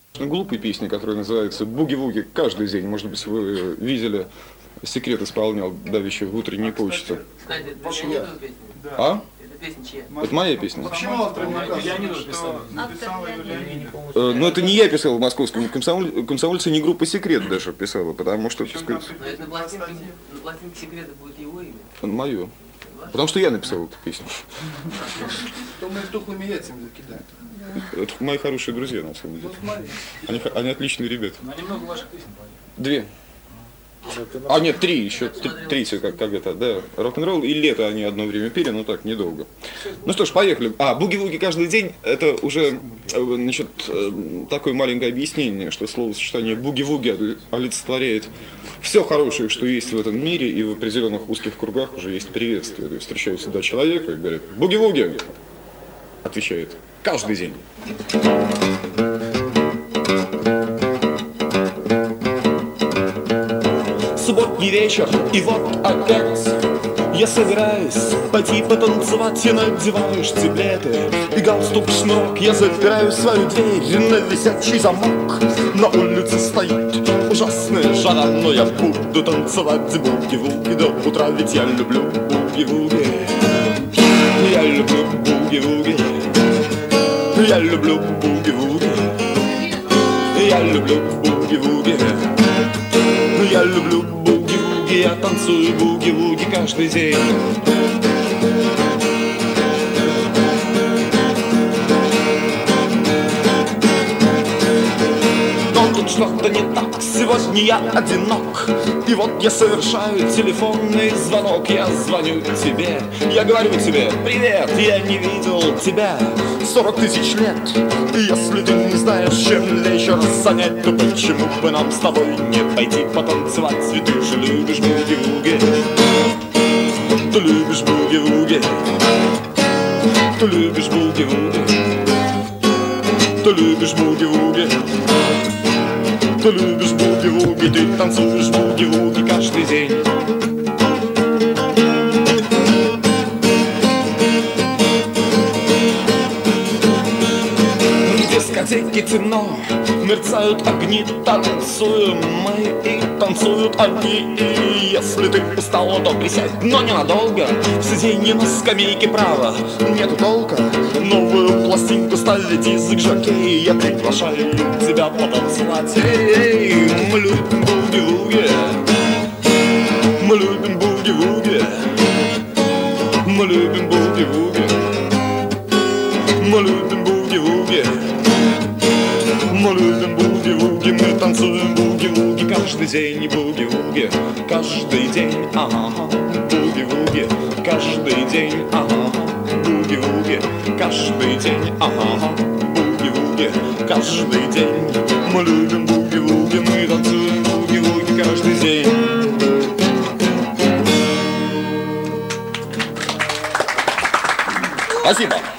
Глупые песни, которые называются «Буги-вуги» каждый день. Может быть, вы видели, Секрет исполнял давеча в утренней почте. Кстати, это чья песня? А? Это песня чья? Это моя песня. Почему автор не Леонид указывает, что написала ее Леонид? Но это не я писал в московском комсомольце, не группа «Секрет» даже писала, потому что, так сказать, Но это на пластинке секрета будет его имя. мое. Потому что я написал эту песню. То мы их тухлыми яйцами закидаем. Это мои хорошие друзья, на самом деле. Вот смотри. Они отличные ребята. Но немного ваших песен поют. Две. А нет, три, еще третья, как это, да. Рок-н-ролл и лето они одно время пели, но так, недолго. Ну что ж, поехали. Буги-вуги каждый день, это уже, значит, такое маленькое объяснение, что словосочетание буги-вуги олицетворяет все хорошее, что есть в этом мире, и в определенных узких кругах уже есть приветствие. То есть встречают всегда человека и говорят: буги-вуги, отвечает, каждый день. Субботний вечер, и вот опять я собираюсь пойти потанцевать. И надеваю штиблеты и галстук шнурок. Я запираю свою дверь на висячий замок. На улице стоит ужасная жара, но я буду танцевать буги-вуги до утра, ведь я люблю буги-вуги. Я люблю буги-вуги. Я люблю буги-вуги. Я люблю буги-вуги. Я люблю буги-вуги, я танцую буги-вуги каждый день. Но тут что-то не так, сегодня я одинок. И вот я совершаю телефонный звонок. Я звоню тебе, я говорю тебе: привет, я не видел тебя 40 тысяч лет. И если ты не знаешь, чем вечер занять, то почему бы нам с тобой не пойти потанцевать? Ведь ты же любишь буги-вуги. Ты любишь буги-вуги. Ты любишь буги-вуги. Ты любишь буги-вуги. Ты любишь буги-вуги. Ты танцуешь буги-вуги каждый день. В дискотеке темно, мерцают огни, танцуем мы и танцуют они. И если ты устала, то присядь, но ненадолго. Сиденье на скамейке право, нету толка. Новую пластинку ставит диск жокей. Я приглашаю тебя потанцевать. Эй, мы любим буги-вуги. Мы любим буги-вуги. Мы любим буги-вуги. Мы любим буги-вуги. Мы любим буги-вуги, мы танцуем буги-вуги каждый день, буги-вуги, каждый день, ага, буги-вуги, каждый день, ага, буги-вуги, каждый день, ага, буги-вуги, каждый день. Мы любим буги-вуги, мы танцуем буги-вуги каждый день. Спасибо.